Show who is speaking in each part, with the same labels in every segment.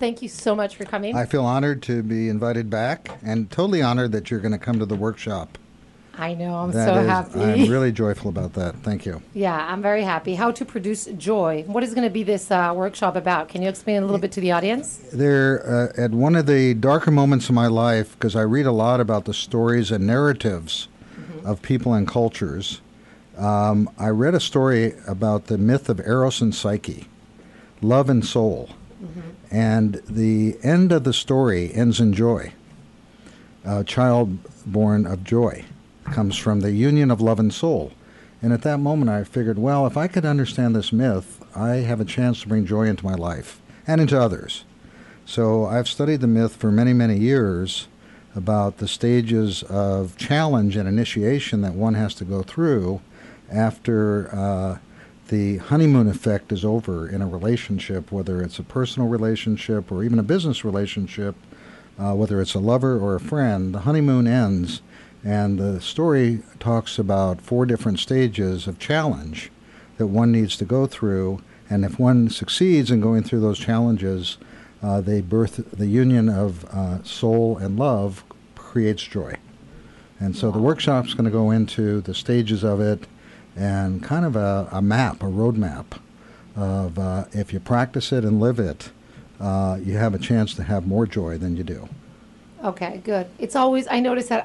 Speaker 1: Thank you so much for coming.
Speaker 2: I feel honored to be invited back and totally honored that you're going to come to the workshop.
Speaker 1: I know. I'm
Speaker 2: That
Speaker 1: so
Speaker 2: is,
Speaker 1: happy.
Speaker 2: I'm really joyful about that. Thank you.
Speaker 1: Yeah, I'm very happy. How to produce joy. What is going to be this workshop about? Can you explain a little bit to the audience?
Speaker 2: There, at one of the darker moments of my life, because I read a lot about the stories and narratives of people and cultures, I read a story about the myth of Eros and Psyche, love and soul. And the end of the story ends in joy. A child born of joy comes from the union of love and soul. And at that moment I figured, well, if I could understand this myth, I have a chance to bring joy into my life and into others. So I've studied the myth for many, many years about the stages of challenge and initiation that one has to go through after the honeymoon effect is over in a relationship, whether it's a personal relationship or even a business relationship, whether it's a lover or a friend. The honeymoon ends, and the story talks about 4 different stages of challenge that one needs to go through, and if one succeeds in going through those challenges, they birth the union of soul and love creates joy. And so the workshop's going to go into the stages of it and kind of a map, a roadmap of if you practice it and live it, you have a chance to have more joy than you do.
Speaker 1: Okay, good. It's always, I notice that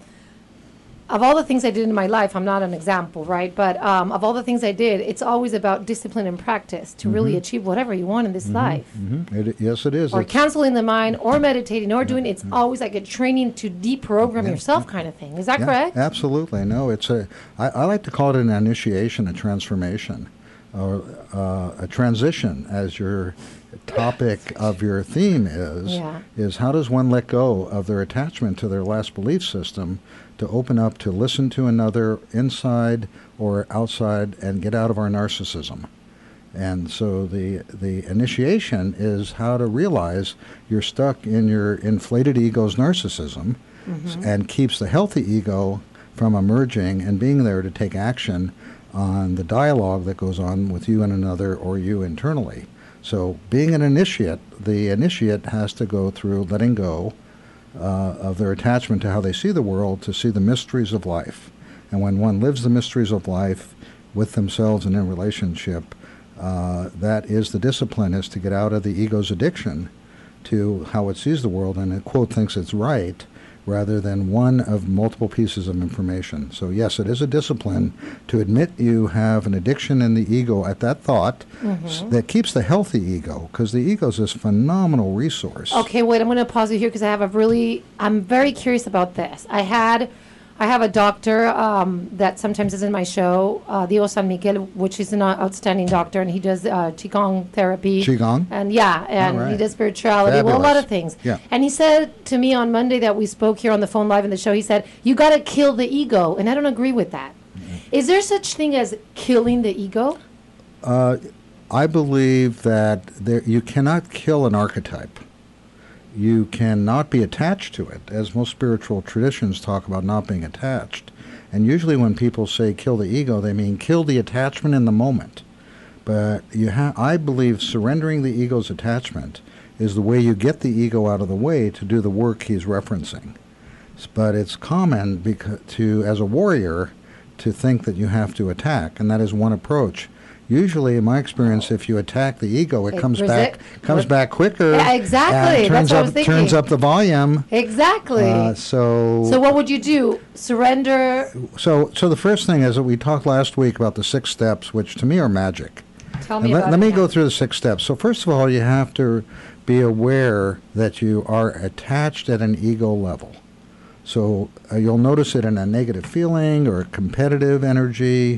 Speaker 1: of all the things I did in my life, I'm not an example, right? But of all the things I did, it's always about discipline and practice to really achieve whatever you want in this life.
Speaker 2: Yes, it is.
Speaker 1: Or canceling the mind, or meditating, or doing, it's always like a training to deprogram yourself kind of thing. Is that correct?
Speaker 2: Absolutely. No, it's I like to call it an initiation, a transformation, or a transition, as your topic of your theme is how does one let go of their attachment to their last belief system to open up to listen to another inside or outside and get out of our narcissism. And so the initiation is how to realize you're stuck in your inflated ego's narcissism and keeps the healthy ego from emerging and being there to take action on the dialogue that goes on with you and another or you internally. So being an initiate, the initiate has to go through letting go of their attachment to how they see the world to see the mysteries of life. And when one lives the mysteries of life with themselves and in relationship, that is the discipline, is to get out of the ego's addiction to how it sees the world and it, quote, thinks it's right, rather than one of multiple pieces of information. So yes, it is a discipline to admit you have an addiction in the ego at that thought that keeps the healthy ego, because the ego is this phenomenal resource.
Speaker 1: Okay, wait, I'm going to pause you here because I'm very curious about this. I have a doctor that sometimes is in my show, Dio San Miguel, which is an outstanding doctor, and he does Qigong therapy.
Speaker 2: Qigong?
Speaker 1: And he does spirituality,
Speaker 2: Fabulous.
Speaker 1: well, a lot of things.
Speaker 2: Yeah.
Speaker 1: And he said to me on Monday that we spoke here on the phone live in the show, he said, you got to kill the ego, and I don't agree with that. Is there such thing as killing the ego?
Speaker 2: I believe that you cannot kill an archetype. You cannot be attached to it, as most spiritual traditions talk about not being attached. And usually when people say kill the ego, they mean kill the attachment in the moment. But I believe surrendering the ego's attachment is the way you get the ego out of the way to do the work he's referencing. But it's common as a warrior to think that you have to attack, and that is one approach. Usually, in my experience, if you attack the ego, it comes back quicker.
Speaker 1: Yeah, exactly.
Speaker 2: That's what I was thinking. Turns up the volume.
Speaker 1: Exactly.
Speaker 2: So
Speaker 1: what would you do? Surrender?
Speaker 2: So the first thing is that we talked last week about the 6 steps, which to me are magic.
Speaker 1: Tell me about it.
Speaker 2: Let me go through the 6 steps. So first of all, you have to be aware that you are attached at an ego level. So you'll notice it in a negative feeling or a competitive energy.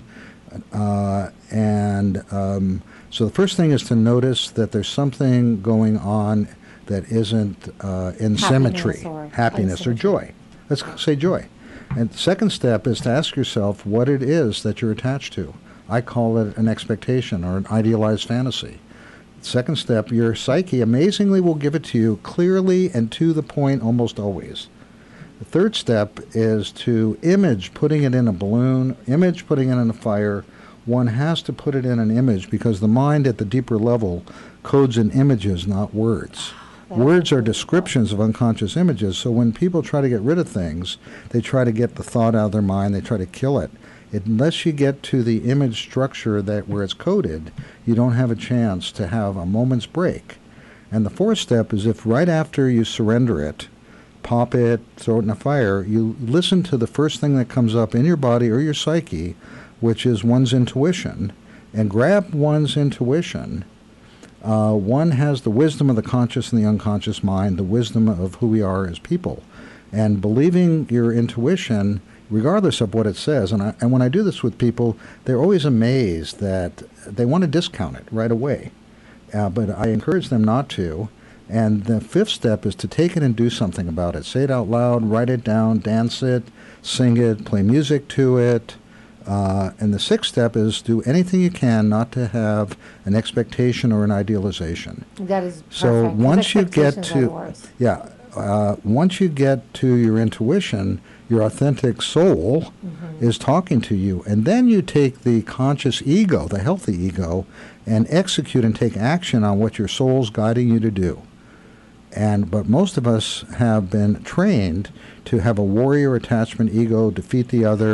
Speaker 2: So the first thing is to notice that there's something going on that isn't in symmetry, happiness or joy. Let's say joy. And the second step is to ask yourself what it is that you're attached to. I call it an expectation or an idealized fantasy. Second step, your psyche amazingly will give it to you clearly and to the point almost always. The third step is to image putting it in a balloon, image putting it in a fire. One has to put it in an image because the mind at the deeper level codes in images, not words. Words are descriptions of unconscious images. So when people try to get rid of things, they try to get the thought out of their mind. They try to kill it. Unless you get to the image structure that where it's coded, you don't have a chance to have a moment's break. And the fourth step is if right after you surrender it, pop it, throw it in a fire, you listen to the first thing that comes up in your body or your psyche, which is one's intuition, and grab one's intuition. One has the wisdom of the conscious and the unconscious mind, the wisdom of who we are as people. And believing your intuition, regardless of what it says, and when I do this with people, they're always amazed that they want to discount it right away. But I encourage them not to. And the fifth step is to take it and do something about it. Say it out loud, write it down, dance it, sing it, play music to it. And the sixth step is do anything you can not to have an expectation or an idealization.
Speaker 1: That is perfect.
Speaker 2: So once you get to, once you get to your intuition, your authentic soul is talking to you. And then you take the conscious ego, the healthy ego, and execute and take action on what your soul's guiding you to do. But most of us have been trained to have a warrior attachment ego, defeat the other, ...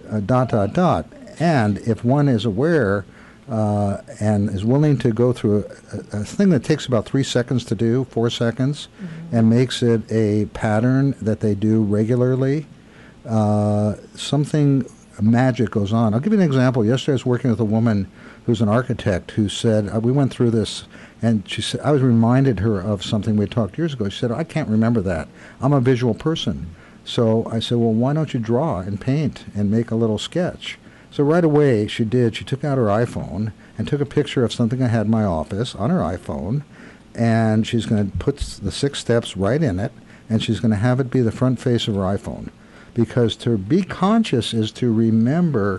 Speaker 2: And if one is aware and is willing to go through a thing that takes about 3 seconds to do, 4 seconds, and makes it a pattern that they do regularly, something magic goes on. I'll give you an example. Yesterday I was working with a woman who's an architect who said, we went through this, and she said, I was reminded her of something we talked years ago. She said, I can't remember that. I'm a visual person. So I said, well, why don't you draw and paint and make a little sketch? So right away she did. She took out her iPhone and took a picture of something I had in my office on her iPhone, and she's going to put the 6 steps right in it, and she's going to have it be the front face of her iPhone. Because to be conscious is to remember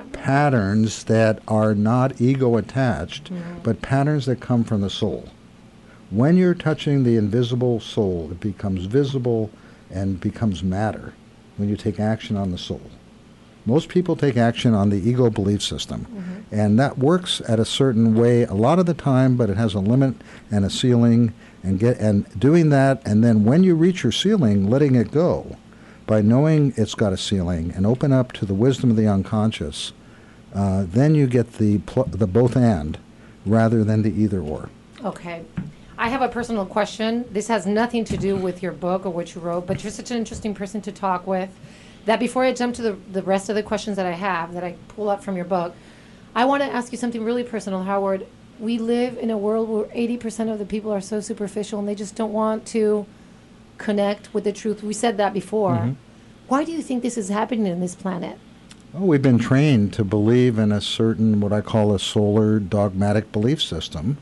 Speaker 2: patterns that are not ego attached, but patterns that come from the soul. When you're touching the invisible soul, it becomes visible and becomes matter when you take action on the soul. Most people take action on the ego belief system, and that works at a certain way a lot of the time, but it has a limit and a ceiling, and doing that, and then when you reach your ceiling, letting it go by knowing it's got a ceiling and open up to the wisdom of the unconscious, then you get the both and rather than the either or.
Speaker 1: Okay. I have a personal question. This has nothing to do with your book or what you wrote, but you're such an interesting person to talk with that before I jump to the rest of the questions that I have that I pull up from your book, I want to ask you something really personal, Howard. We live in a world where 80% of the people are so superficial and they just don't want to connect with the truth. We said that before. Why do you think this is happening in this planet?
Speaker 2: Well, we've been trained to believe in a certain, what I call a solar dogmatic belief system.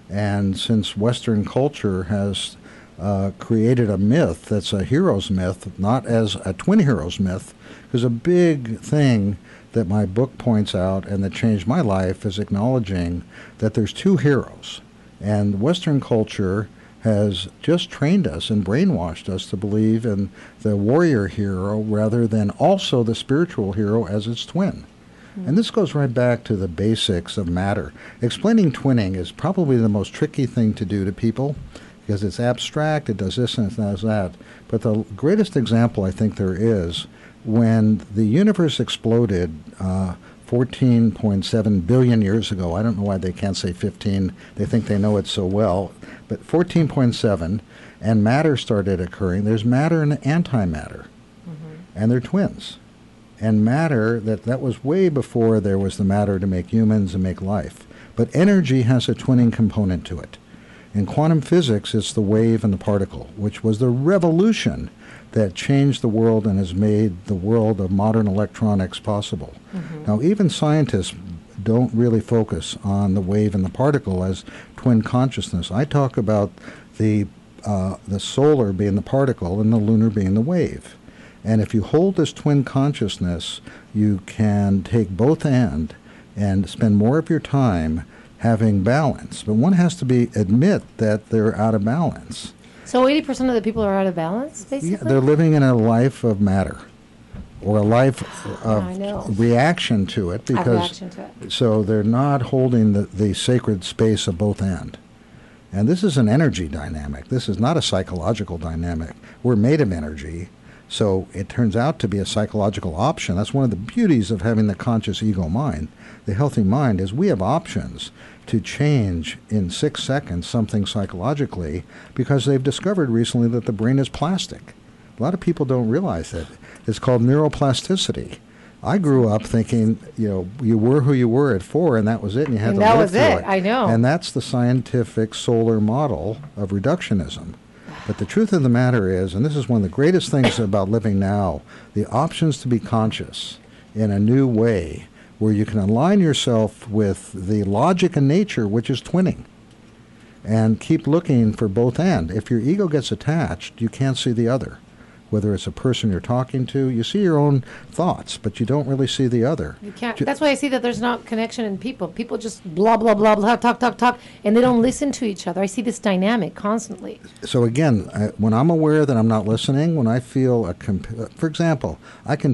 Speaker 2: And since Western culture has created a myth that's a hero's myth, not as a twin heroes myth, because a big thing that my book points out and that changed my life is acknowledging that there's 2 heroes. And Western culture has just trained us and brainwashed us to believe in the warrior hero rather than also the spiritual hero as its twin. And this goes right back to the basics of matter. Explaining twinning is probably the most tricky thing to do to people because it's abstract, it does this and it does that. But the greatest example I think there is when the universe exploded 14.7 billion years ago. I don't know why they can't say 15. They think they know it so well. But 14.7, and matter started occurring. There's matter and antimatter, and they're twins. And matter, that was way before there was the matter to make humans and make life. But energy has a twinning component to it. In quantum physics, it's the wave and the particle, which was the revolution that changed the world and has made the world of modern electronics possible. Now, even scientists don't really focus on the wave and the particle as twin consciousness. I talk about the solar being the particle and the lunar being the wave. And if you hold this twin consciousness, you can take both and spend more of your time having balance. But one has to admit that they're out of balance.
Speaker 1: So 80% of the people are out of balance, basically?
Speaker 2: Yeah, they're living in a life of matter, or a life of reaction to it. Because, so they're not holding the sacred space of both and. And this is an energy dynamic. This is not a psychological dynamic. We're made of energy. So it turns out to be a psychological option. That's one of the beauties of having the conscious ego mind. The healthy mind is we have options to change in 6 seconds something psychologically because they've discovered recently that the brain is plastic. A lot of people don't realize that. It's called neuroplasticity. I grew up thinking, you were who you were at 4, and that was it, and you had to live through it.
Speaker 1: And that was it, I know.
Speaker 2: And that's the scientific solar model of reductionism. But the truth of the matter is, and this is one of the greatest things about living now, the options to be conscious in a new way, where you can align yourself with the logic and nature, which is twinning, and keep looking for both ends. If your ego gets attached, you can't see the other. Whether it's a person you're talking to, you see your own thoughts, but you don't really see the other.
Speaker 1: You can't. That's why I see that there's not connection in people. People just blah, blah, blah, blah, talk, and they don't listen to each other. I see this dynamic constantly.
Speaker 2: So again, when I'm aware that I'm not listening, when I feel for example, I can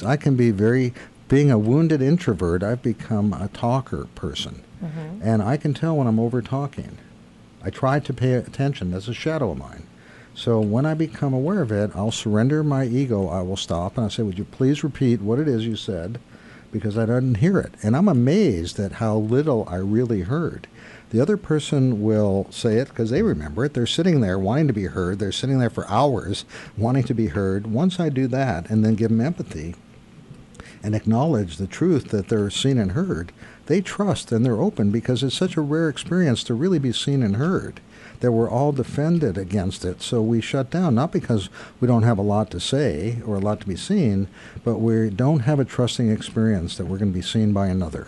Speaker 2: be being a wounded introvert, I've become a talker person. Mm-hmm. And I can tell when I'm over talking. I try to pay attention. That's a shadow of mine. So when I become aware of it, I'll surrender my ego. I will stop and I'll say, would you please repeat what it is you said? Because I didn't hear it. And I'm amazed at how little I really heard. The other person will say it because they remember it. They're sitting there wanting to be heard. They're sitting there for hours wanting to be heard. Once I do that and then give them empathy and acknowledge the truth that they're seen and heard, they trust and they're open because it's such a rare experience to really be seen and heard that we're all defended against it. So we shut down, not because we don't have a lot to say or a lot to be seen, but we don't have a trusting experience that we're going to be seen by another.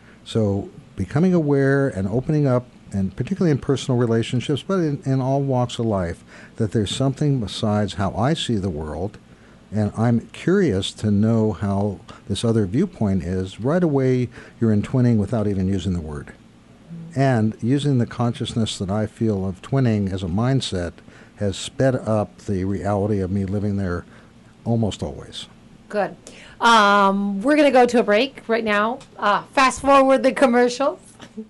Speaker 2: So becoming aware and opening up, and particularly in personal relationships, but in all walks of life, that there's something besides how I see the world, and I'm curious to know how this other viewpoint is. Right away, you're in twinning without even using the word. And using the consciousness that I feel of twinning as a mindset has sped up the reality of me living there almost always.
Speaker 1: Good. We're going to go to a break right now. Fast forward the commercials.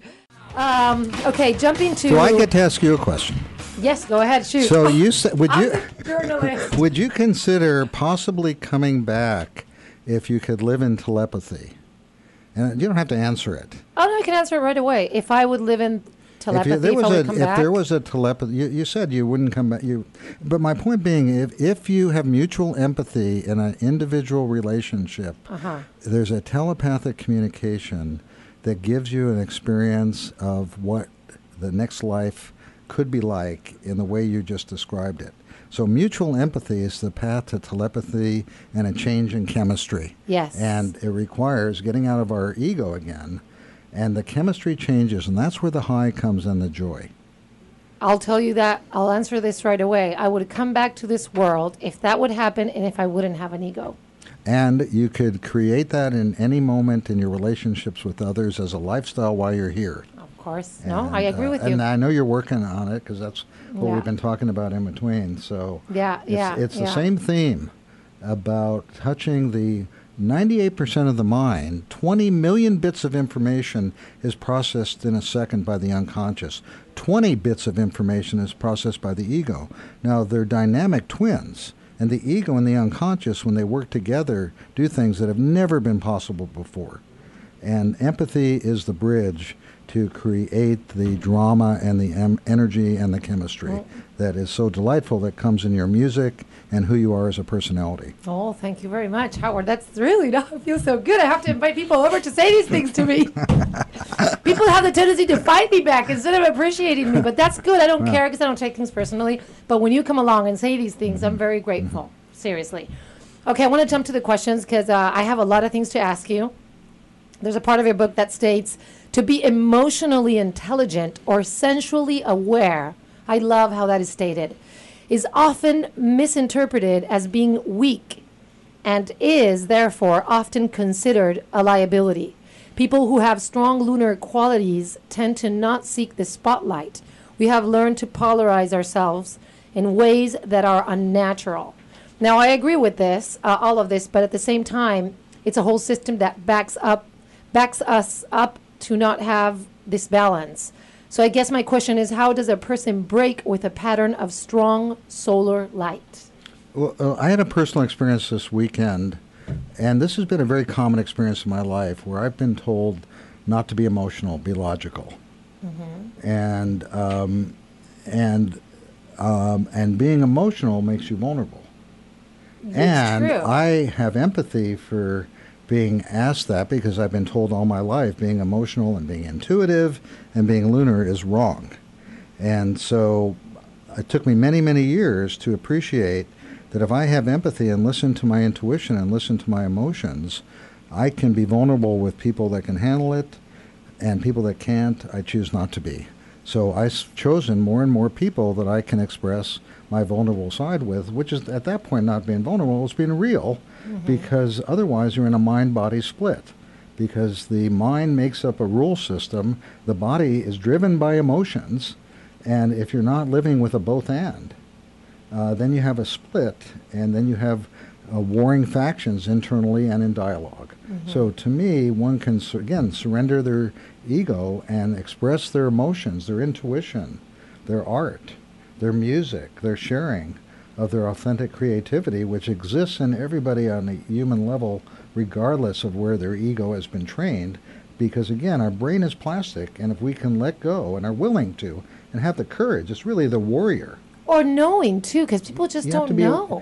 Speaker 1: Okay, jumping to...
Speaker 2: Do I get to ask you a question?
Speaker 1: Yes, go ahead, shoot.
Speaker 2: So you said,
Speaker 1: journalist.
Speaker 2: Would you consider possibly coming back if you could live in telepathy? And you don't have to answer it.
Speaker 1: Oh, no, I can answer it right away. If I would live in telepathy, if
Speaker 2: there was a telepathy, you said you wouldn't come back. But my point being, if you have mutual empathy in an individual relationship, there's a telepathic communication that gives you an experience of what the next life could be like in the way you just described it. So mutual empathy is the path to telepathy and a change in chemistry.
Speaker 1: Yes.
Speaker 2: And it requires getting out of our ego again, and the chemistry changes, and that's where the high comes and the joy.
Speaker 1: I'll tell you that. I'll answer this right away. I would come back to this world if that would happen and if I wouldn't have an ego.
Speaker 2: And you could create that in any moment in your relationships with others as a lifestyle while you're here.
Speaker 1: Of course. No, I agree with you.
Speaker 2: And I know you're working on it because that's what we've been talking about in between. So it's the same theme about touching the 98% of the mind. 20 million bits of information is processed in a second by the unconscious. 20 bits of information is processed by the ego. Now, they're dynamic twins. And the ego and the unconscious, when they work together, do things that have never been possible before. And empathy is the bridge to create the drama and the energy and the chemistry that is so delightful that comes in your music and who you are as a personality.
Speaker 1: Oh, thank you very much, Howard. That's really, I feel so good. I have to invite people over to say these things to me. People have the tendency to fight me back instead of appreciating me, but that's good. I don't care because I don't take things personally. But when you come along and say these things, I'm very grateful. Seriously. Okay, I want to jump to the questions because I have a lot of things to ask you. There's a part of your book that states, to be emotionally intelligent or sensually aware, I love how that is stated, is often misinterpreted as being weak and is, therefore, often considered a liability. People who have strong lunar qualities tend to not seek the spotlight. We have learned to polarize ourselves in ways that are unnatural. Now, I agree with this, all of this, but at the same time, it's a whole system that backs us up to not have this balance. So I guess my question is, how does a person break with a pattern of strong solar light?
Speaker 2: Well, I had a personal experience this weekend, and this has been a very common experience in my life where I've been told not to be emotional, be logical. And being emotional makes you vulnerable. And
Speaker 1: true.
Speaker 2: I have empathy for being asked that because I've been told all my life being emotional and being intuitive and being lunar is wrong. And so it took me many, many years to appreciate that if I have empathy and listen to my intuition and listen to my emotions, I can be vulnerable with people that can handle it, and people that can't, I choose not to be. So I've chosen more and more people that I can express my vulnerable side with, which is at that point not being vulnerable, it's being real, because otherwise you're in a mind-body split. Because the mind makes up a rule system, the body is driven by emotions, and if you're not living with a both and, then you have a split, and then you have warring factions internally and in dialogue. So to me, one can, again, surrender their ego and express their emotions, their intuition, their art, their music, their sharing of their authentic creativity, which exists in everybody on a human level, regardless of where their ego has been trained. Because again, our brain is plastic, and if we can let go and are willing to and have the courage, it's really the warrior.
Speaker 1: Or knowing, too, because people just
Speaker 2: You have
Speaker 1: don't
Speaker 2: to be
Speaker 1: know.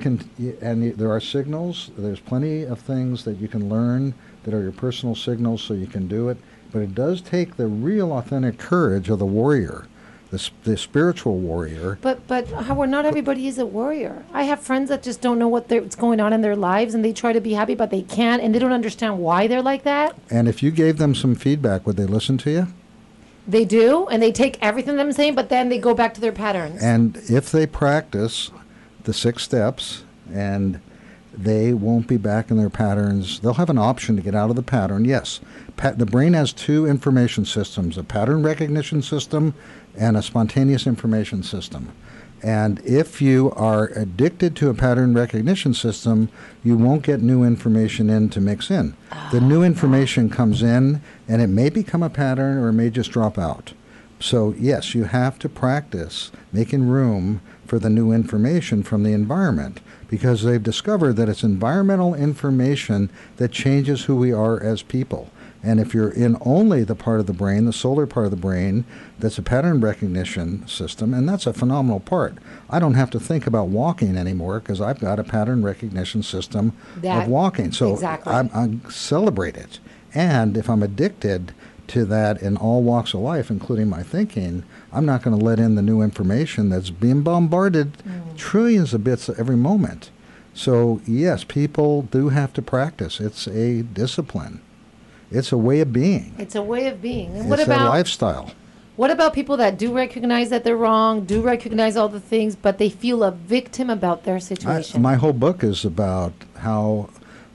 Speaker 2: There are signals. There's plenty of things that you can learn that are your personal signals, so you can do it. But it does take the real, authentic courage of the warrior, the spiritual warrior.
Speaker 1: But Howard, not everybody is a warrior. I have friends that just don't know what's going on in their lives, and they try to be happy, but they can't, and they don't understand why they're like that.
Speaker 2: And if you gave them some feedback, would they listen to you?
Speaker 1: They do, and they take everything I'm saying, but then they go back to their patterns.
Speaker 2: And if they practice the 6 steps, and they won't be back in their patterns, they'll have an option to get out of the pattern. Yes, the brain has 2 information systems, a pattern recognition system and a spontaneous information system. And if you are addicted to a pattern recognition system, you won't get new information in to mix in. The new information comes in, and it may become a pattern or it may just drop out. So yes, you have to practice making room for the new information from the environment, because they've discovered that it's environmental information that changes who we are as people. And if you're in only the part of the brain, the solar part of the brain, that's a pattern recognition system, and that's a phenomenal part. I don't have to think about walking anymore because I've got a pattern recognition system of walking. So
Speaker 1: exactly.
Speaker 2: I celebrate it. And if I'm addicted to that in all walks of life, including my thinking, I'm not going to let in the new information that's being bombarded trillions of bits every moment. So yes, people do have to practice. It's a discipline. It's a way of being.
Speaker 1: It's a way of being. And
Speaker 2: It's a lifestyle.
Speaker 1: What about people that do recognize that they're wrong, do recognize all the things, but they feel a victim about their situation?
Speaker 2: My whole book is about how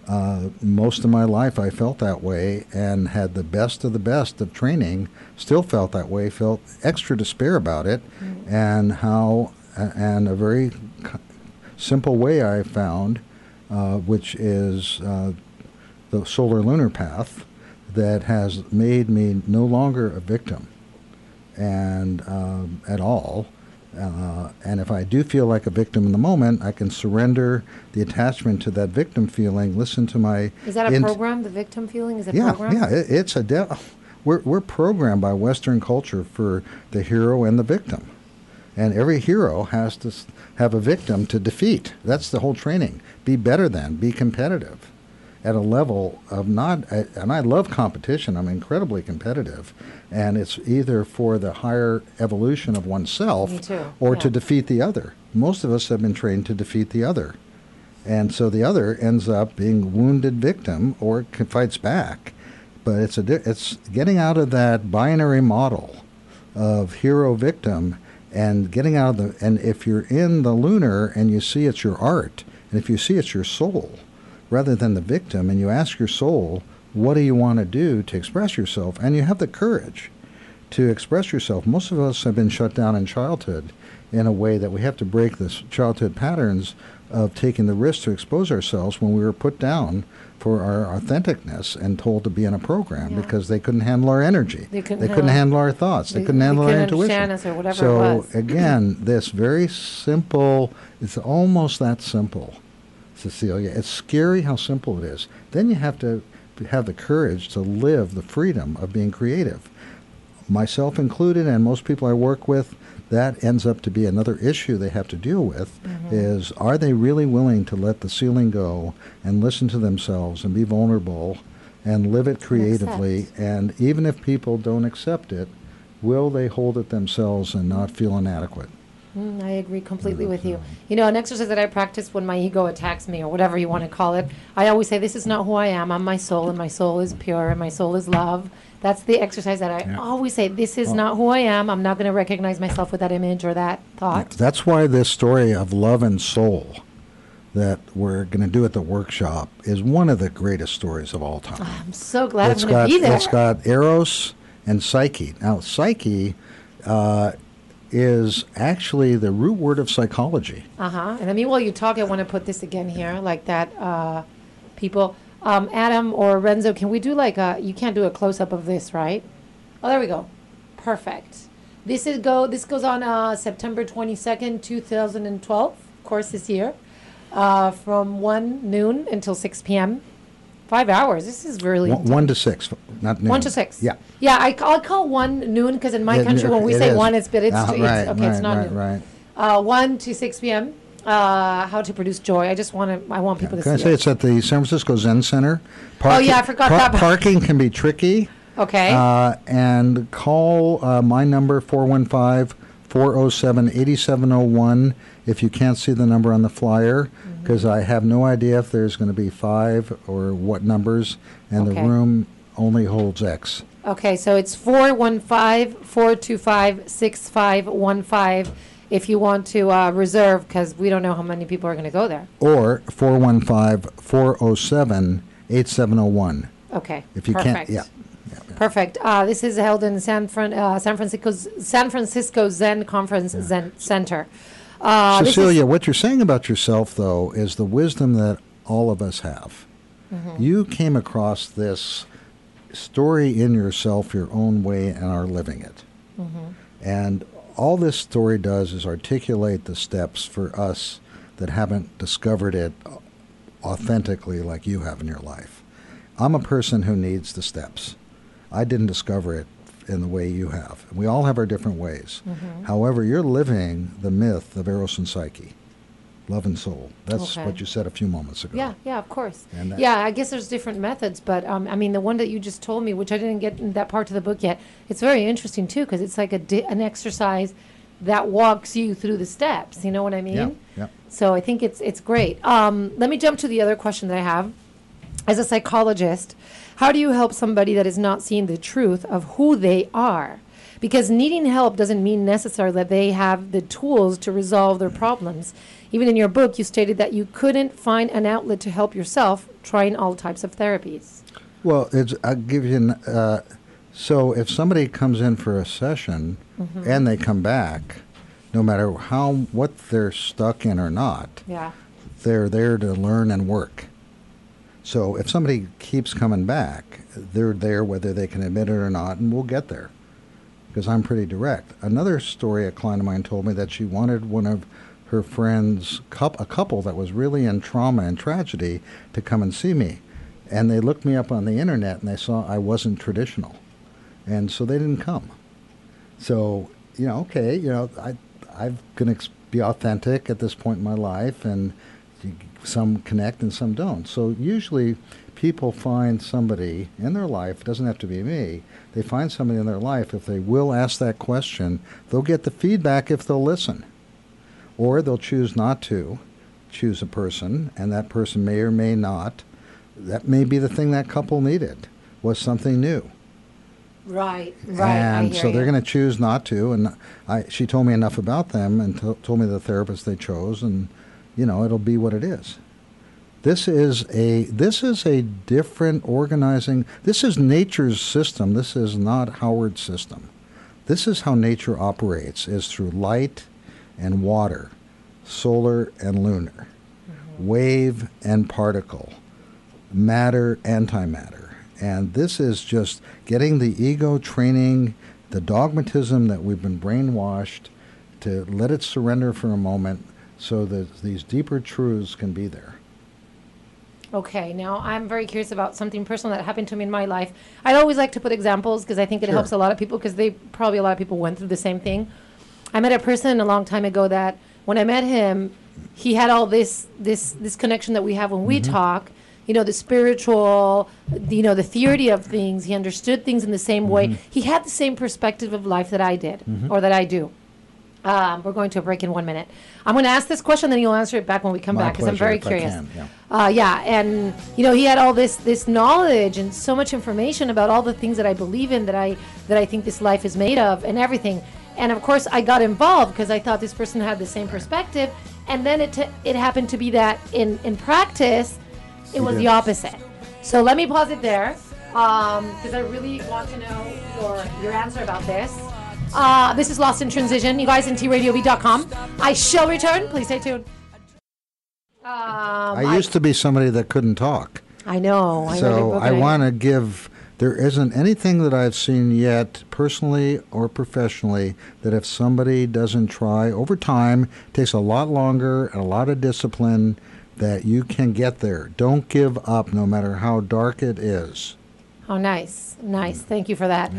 Speaker 2: most of my life I felt that way and had the best of training, still felt that way, felt extra despair about it, and how, and a very simple way I found, which is the solar lunar path, that has made me no longer a victim and at all. And if I do feel like a victim in the moment, I can surrender the attachment to that victim feeling, listen to my...
Speaker 1: Is that a program, the victim feeling? Is it a program?
Speaker 2: Yeah, it's a... We're programmed by Western culture for the hero and the victim. And every hero has to have a victim to defeat. That's the whole training. Be better than, be competitive at a level of not, and I love competition, I'm incredibly competitive, and it's either for the higher evolution of oneself or to defeat the other. Most of us have been trained to defeat the other. And so the other ends up being a wounded victim or fights back. But it's getting out of that binary model of hero-victim and getting out of and if you're in the lunar and you see it's your art, and if you see it's your soul, rather than the victim, and you ask your soul, what do you want to do to express yourself? And you have the courage to express yourself. Most of us have been shut down in childhood in a way that we have to break this childhood patterns of taking the risk to expose ourselves when we were put down for our authenticness and told to be in a program because they couldn't handle our energy. They couldn't handle our thoughts. They couldn't handle our intuition.
Speaker 1: Understand us or whatever it
Speaker 2: so
Speaker 1: was.
Speaker 2: again, this very simple, it's almost that simple, Cecilia. It's scary how simple it is. Then you have to have the courage to live the freedom of being creative. Myself included, and most people I work with, that ends up to be another issue they have to deal with, is are they really willing to let the ceiling go and listen to themselves and be vulnerable and live it creatively? And even if people don't accept it, will they hold it themselves and not feel inadequate?
Speaker 1: I agree completely with you. You know, an exercise that I practice when my ego attacks me, or whatever you want to call it, I always say, this is not who I am. I'm my soul, and my soul is pure, and my soul is love. That's the exercise that I always say, this is not who I am. I'm not going to recognize myself with that image or that thought.
Speaker 2: That's why this story of love and soul that we're going to do at the workshop is one of the greatest stories of all time.
Speaker 1: I'm so glad I'm going to be there.
Speaker 2: It's got Eros and Psyche. Now, Psyche is actually the root word of psychology.
Speaker 1: And I mean, while you talk, I want to put this again here, like that people... Adam or Renzo, can we do like you can't do a close-up of this, right? Oh, there we go. Perfect. This goes on September 22nd, 2012, of course, this year, from 1 noon until 6 p.m. 5 hours. This is really...
Speaker 2: 1 to 6, not noon.
Speaker 1: 1 to 6.
Speaker 2: Yeah.
Speaker 1: Yeah, I'll call 1 noon because in my country, when we say 1, it's not noon.
Speaker 2: Right.
Speaker 1: 1 to 6 p.m. How to produce joy. I want people to see
Speaker 2: Can I say it's at the San Francisco Zen Center?
Speaker 1: I forgot that.
Speaker 2: Parking can be tricky.
Speaker 1: Okay.
Speaker 2: And call my number, 415-407-8701, if you can't see the number on the flyer, because I have no idea if there's going to be 5 or what numbers, and the room only holds X.
Speaker 1: Okay, so it's 415-425-6515. If you want to reserve, because we don't know how many people are going to go there.
Speaker 2: Or 415-407-8701.
Speaker 1: Okay,
Speaker 2: if you
Speaker 1: perfect.
Speaker 2: Can't,
Speaker 1: Perfect. This is held in San Francisco Zen Conference Center.
Speaker 2: Cecilia, what you're saying about yourself, though, is the wisdom that all of us have. You came across this story in yourself your own way and are living it. And all this story does is articulate the steps for us that haven't discovered it authentically like you have in your life. I'm a person who needs the steps. I didn't discover it in the way you have. We all have our different ways. However, you're living the myth of Eros and Psyche, love and soul. That's what you said a few moments ago.
Speaker 1: Yeah, of course. I guess there's different methods, but I mean, the one that you just told me, which I didn't get in that part of the book yet, it's very interesting too, because it's like an exercise that walks you through the steps. You know what I mean?
Speaker 2: Yeah.
Speaker 1: So I think it's great. Let me jump to the other question that I have. As a psychologist, how do you help somebody that is not seeing the truth of who they are? Because needing help doesn't mean necessarily that they have the tools to resolve their problems. Even in your book, you stated that you couldn't find an outlet to help yourself, trying all types of therapies.
Speaker 2: Well, I'll give you so if somebody comes in for a session and they come back, no matter what they're stuck in or not, they're there to learn and work. So if somebody keeps coming back, they're there whether they can admit it or not, and we'll get there, because I'm pretty direct. Another story, a client of mine told me that she wanted one of her friends, a couple that was really in trauma and tragedy, to come and see me. And they looked me up on the internet and they saw I wasn't traditional. And so they didn't come. So, I'm going to be authentic at this point in my life, and some connect and some don't. So usually people find somebody in their life, it doesn't have to be me, they find somebody in their life, if they will ask that question, they'll get the feedback if they'll listen. Or they'll choose not to choose a person, and that person may or may not. That may be the thing that couple needed, was something new.
Speaker 1: Right.
Speaker 2: And so they're going to choose not to. And she told me enough about them and told me the therapist they chose, and it'll be what it is. This is a different organizing. This is nature's system. This is not Howard's system. This is how nature operates, is through light and water, solar and lunar, wave and particle, matter, antimatter. And this is just getting the ego training, the dogmatism that we've been brainwashed to let it surrender for a moment so that these deeper truths can be there.
Speaker 1: Okay, now I'm very curious about something personal that happened to me in my life. I'd always like to put examples because I think it
Speaker 2: Sure.
Speaker 1: helps a lot of people because a lot of people went through the same thing. I met a person a long time ago that when I met him, he had all this connection that we have when we talk. You know, the spiritual, the theory of things. He understood things in the same way. He had the same perspective of life that I did or that I do. We're going to a break in 1 minute. I'm going to ask this question, then you'll answer it back when we come
Speaker 2: My
Speaker 1: back because I'm
Speaker 2: pleasure,
Speaker 1: very
Speaker 2: if I
Speaker 1: curious.
Speaker 2: can,
Speaker 1: Yeah, and he had all this knowledge and so much information about all the things that I believe in, that I think this life is made of, and everything. And of course, I got involved because I thought this person had the same perspective. And then it happened to be that in practice, it was the opposite. So let me pause it there because I really want to know your answer about this. This is Lost in Transition. You guys in TRadioB.com. I shall return. Please stay tuned.
Speaker 2: I used to be somebody that couldn't talk.
Speaker 1: I know.
Speaker 2: So I want to give, there isn't anything that I've seen yet, personally or professionally, that if somebody doesn't try over time, it takes a lot longer and a lot of discipline, that you can get there. Don't give up no matter how dark it is.
Speaker 1: Oh, nice. Thank you for that.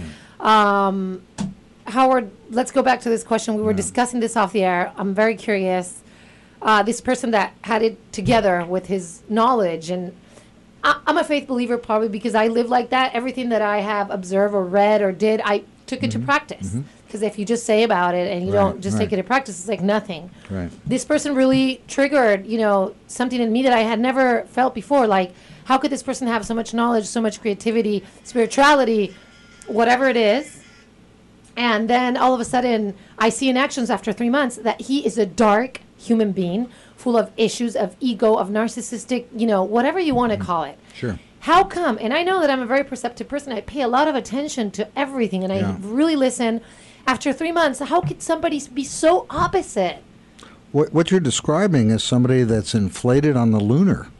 Speaker 1: Howard, let's go back to this question. We were discussing this off the air. I'm very curious. This person that had it together with his knowledge, and I'm a faith believer probably because I live like that. Everything that I have observed or read or did, I took it to practice. Because if you just say about it and you don't just take it to practice, it's like nothing.
Speaker 2: Right.
Speaker 1: This person really triggered, something in me that I had never felt before. Like, how could this person have so much knowledge, so much creativity, spirituality, whatever it is? And then all of a sudden, I see in actions after 3 months that he is a dark human being, full of issues of ego, of narcissistic, whatever you want to call it.
Speaker 2: Sure.
Speaker 1: How come? And I know that I'm a very perceptive person. I pay a lot of attention to everything, and I really listen. After 3 months, how could somebody be so opposite?
Speaker 2: What you're describing is somebody that's inflated on the lunar.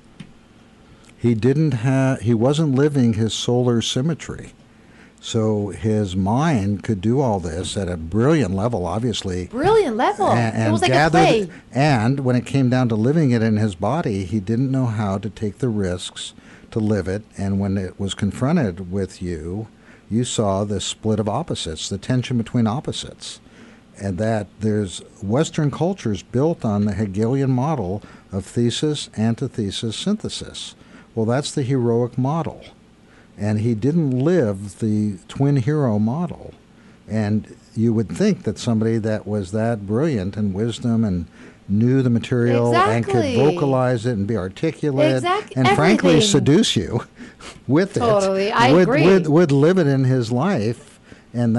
Speaker 2: He wasn't living his solar symmetry. So his mind could do all this at a brilliant level, obviously.
Speaker 1: Brilliant level.
Speaker 2: And
Speaker 1: it was like a play.
Speaker 2: And when it came down to living it in his body, he didn't know how to take the risks to live it. And when it was confronted with you saw the split of opposites, the tension between opposites. And that there's Western cultures built on the Hegelian model of thesis, antithesis, synthesis. Well, that's the heroic model. And he didn't live the twin hero model. And you would think that somebody that was that brilliant in wisdom and knew the material and could vocalize it and be articulate and frankly seduce with it
Speaker 1: I agree.
Speaker 2: would live it in his life. And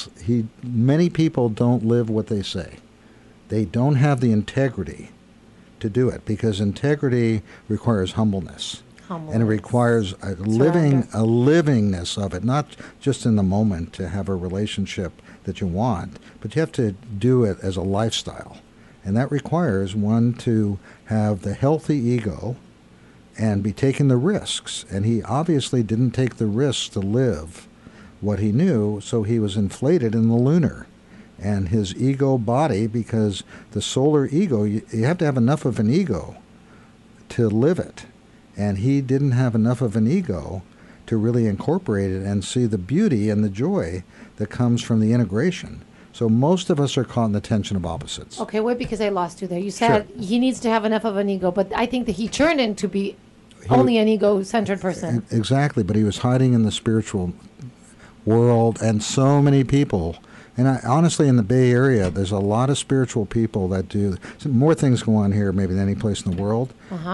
Speaker 2: many people don't live what they say. They don't have the integrity to do it, because integrity requires humbleness. And it requires a livingness of it, not just in the moment to have a relationship that you want, but you have to do it as a lifestyle. And that requires one to have the healthy ego and be taking the risks. And he obviously didn't take the risks to live what he knew, so he was inflated in the lunar. And his ego body, because the solar ego, you have to have enough of an ego to live it. And he didn't have enough of an ego to really incorporate it and see the beauty and the joy that comes from the integration. So most of us are caught in the tension of opposites.
Speaker 1: Okay, wait, because I lost you there. You said he needs to have enough of an ego, but I think that he turned into be only an ego-centered person.
Speaker 2: Exactly, but he was hiding in the spiritual world, and so many people. And honestly, in the Bay Area, there's a lot of spiritual people that do more things go on here maybe than any place in the world.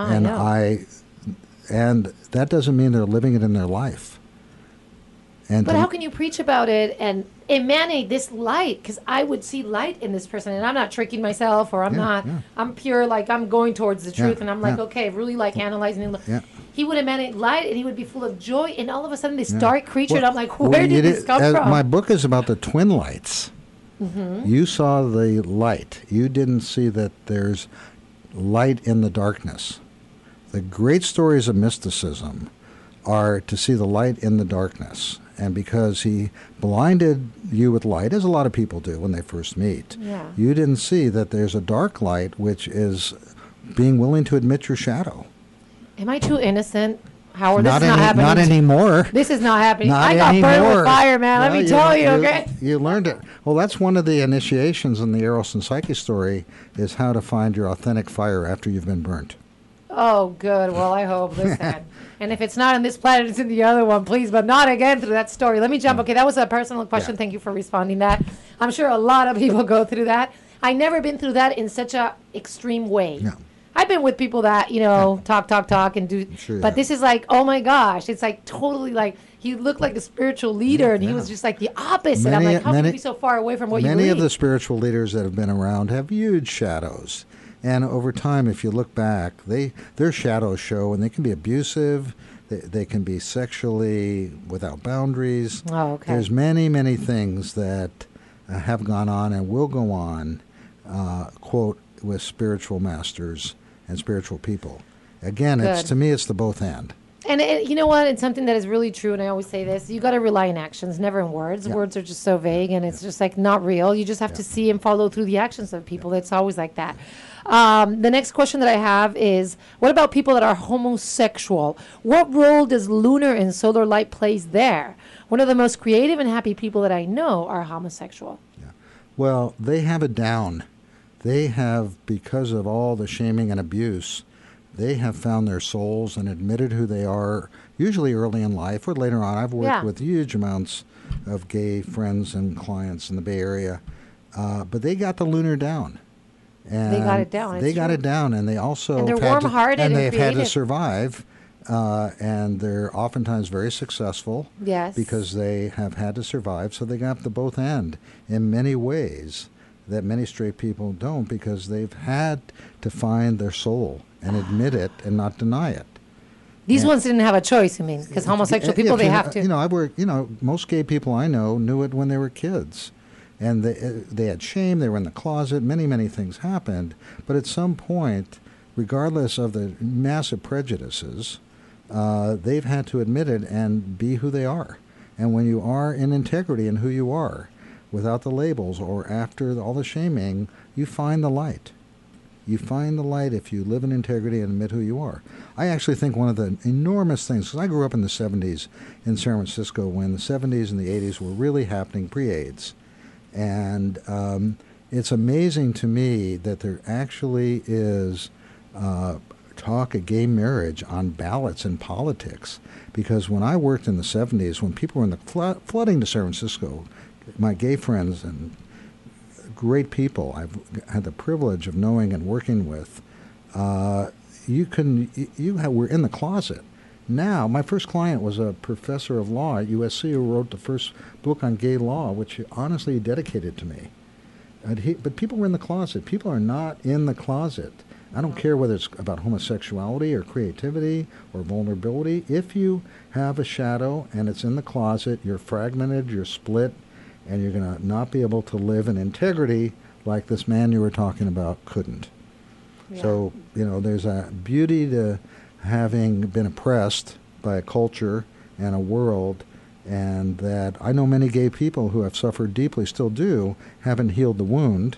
Speaker 2: And that doesn't mean they're living it in their life. But
Speaker 1: how can you preach about it and emanate this light? Because I would see light in this person, and I'm not tricking myself, or I'm pure, like I'm going towards the truth, and I'm like, okay, really like analyzing it. He would emanate light, and he would be full of joy, and all of a sudden this dark creature, and I'm like, where did this come from?
Speaker 2: My book is about the twin lights. You saw the light. You didn't see that there's light in the darkness. The great stories of mysticism are to see the light in the darkness. And because he blinded you with light, as a lot of people do when they first meet, you didn't see that there's a dark light, which is being willing to admit your shadow.
Speaker 1: Am I too innocent? Howard, this is not
Speaker 2: any,
Speaker 1: happening.
Speaker 2: not anymore.
Speaker 1: This is not happening.
Speaker 2: Not
Speaker 1: I got burned
Speaker 2: anymore.
Speaker 1: with fire, man.
Speaker 2: Well,
Speaker 1: Let me tell you, okay?
Speaker 2: You learned it. Well, that's one of the initiations in the Eros and Psyche story, is how to find your authentic fire after you've been burnt.
Speaker 1: Oh, good. Well, I hope. Listen. And if it's not on this planet, it's in the other one, please, but not again through that story. Let me jump. Okay, that was a personal question. Thank you for responding that. I'm sure a lot of people go through that. I never been through that in such a extreme way.
Speaker 2: No.
Speaker 1: I've been with people that, talk and do.
Speaker 2: Sure,
Speaker 1: but this is like, oh my gosh, it's like totally like, he looked like a spiritual leader and he was just like the opposite. I'm like, how can you be so far away from what you
Speaker 2: Many
Speaker 1: believe?
Speaker 2: of the spiritual leaders that have been around have huge shadows. And over time, if you look back, their shadows show, and they can be abusive. They can be sexually without boundaries.
Speaker 1: Oh, okay.
Speaker 2: There's many, many things that have gone on and will go on, quote, with spiritual masters and spiritual people. Again, to me, it's the both and.
Speaker 1: And you know what? It's something that is really true, and I always say this. You got to rely on actions, never in words.
Speaker 2: Yeah.
Speaker 1: Words are just so vague, and it's just like not real. You just have to see and follow through the actions of people. It's always like that. The next question that I have is, what about people that are homosexual? What role does lunar and solar light plays there? One of the most creative and happy people that I know are homosexual.
Speaker 2: Yeah. Well, they have it down. They have, because of all the shaming and abuse, they have found their souls and admitted who they are, usually early in life or later on. I've worked with huge amounts of gay friends and clients in the Bay Area, but they got the lunar down. And
Speaker 1: they got it down.
Speaker 2: They got it down, and they also
Speaker 1: and they're warm-hearted
Speaker 2: and
Speaker 1: and
Speaker 2: they've had to
Speaker 1: creative.
Speaker 2: survive, and they're oftentimes very successful.
Speaker 1: Yes.
Speaker 2: Because they have had to survive, so they got the both end in many ways that many straight people don't, because they've had to find their soul and admit it and not deny it.
Speaker 1: These ones didn't have a choice, I mean, because homosexual people, they have to.
Speaker 2: I work. Most gay people I know knew it when they were kids, and they had shame. They were in the closet. Many, many things happened, but at some point, regardless of the massive prejudices, they've had to admit it and be who they are. And when you are in integrity in who you are, without the labels or after all the shaming, you find the light. You find the light if you live in integrity and admit who you are. I actually think one of the enormous things, because I grew up in the 70s in San Francisco when the 70s and the 80s were really happening pre-AIDS. And it's amazing to me that there actually is talk of gay marriage on ballots in politics. Because when I worked in the 70s, when people were in the flooding to San Francisco, my gay friends and great people I've had the privilege of knowing and working with, were in the closet. Now, my first client was a professor of law at USC who wrote the first book on gay law, which honestly he dedicated to me. But people were in the closet. People are not in the closet. I don't care whether it's about homosexuality or creativity or vulnerability. If you have a shadow and it's in the closet, you're fragmented, you're split, and you're going to not be able to live in integrity like this man you were talking about couldn't. Yeah. So, there's a beauty to having been oppressed by a culture and a world, and that I know many gay people who have suffered deeply, still do, haven't healed the wound,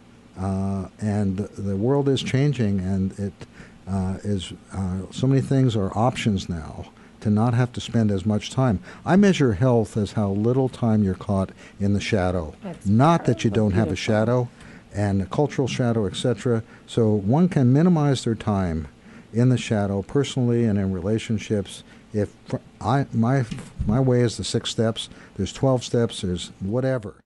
Speaker 2: and the world is changing, and it is so many things are options now to not have to spend as much time. I measure health as how little time you're caught in the shadow. Not that you don't have a shadow and a cultural shadow, etc. So one can minimize their time in the shadow personally and in relationships. If my way is the 6 steps, there's 12 steps, there's whatever.